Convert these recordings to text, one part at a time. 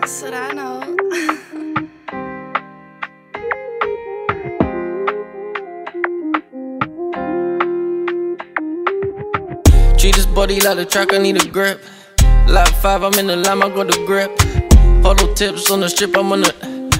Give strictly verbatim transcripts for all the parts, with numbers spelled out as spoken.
That's what I know. Treat this body like a track, I need a grip. Lap five, I'm in the line, I got the grip. Polo tips on the strip, I'm on the.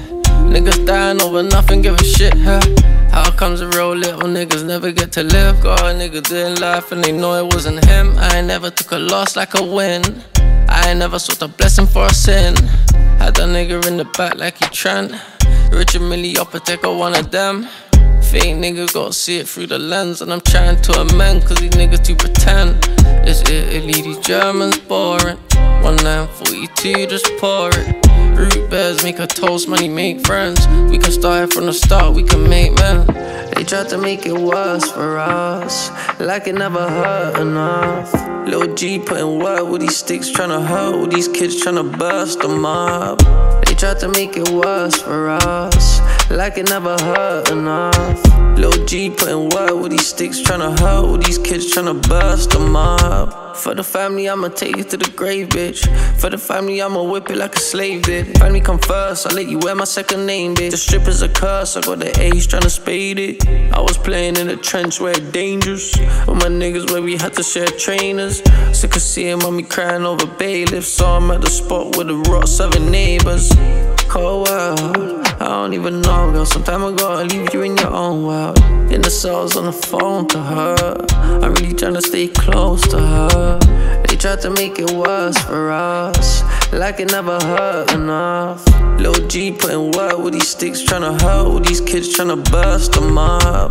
Niggas dying over nothing, give a shit, huh? How comes the real little niggas never get to live? God, a nigga didn't laugh and they know it wasn't him. I ain't never took a loss like a win. I ain't never sought a blessing for a sin. Had that nigga in the back like he Trent. Richard Millie up, I take a one of them. Fake niggas gotta see it through the lens. And I'm trying to amend, cause these niggas too pretend. It's Italy, these Germans boring. One nine forty-two, just pour it. Root bears make a toast, money make friends. We can start it from the start, we can make men. They tried to make it worse for us, like it never hurt enough. Lil G putting work with these sticks, tryna hurt with these kids, tryna burst them up. They tried to make it worse for us, like it never hurt enough. Lil G putting work with these sticks, tryna hurt with these kids, tryna burst them up. For the family, I'ma take it to the grave, bitch. For the family, I'ma whip it like a slave did. Family come first, I'll let you wear my second name, bitch. The strip is a curse, I got the age tryna spade it. I was playing in the trench where it dangerous. With my niggas where we had to share trainers. Sick of seeing mommy crying over bailiffs. So I'm at the spot with the rock seven neighbors. Cold world, I don't even know, girl. Sometime I gotta leave you in your own world. In the cells on the phone to her. I'm really tryna stay close to her. They tried to make it worse for us, like it never hurt enough. Lil G putting work with these sticks, tryna hurt with these kids, tryna burst them up.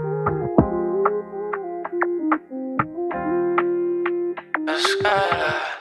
Skyline.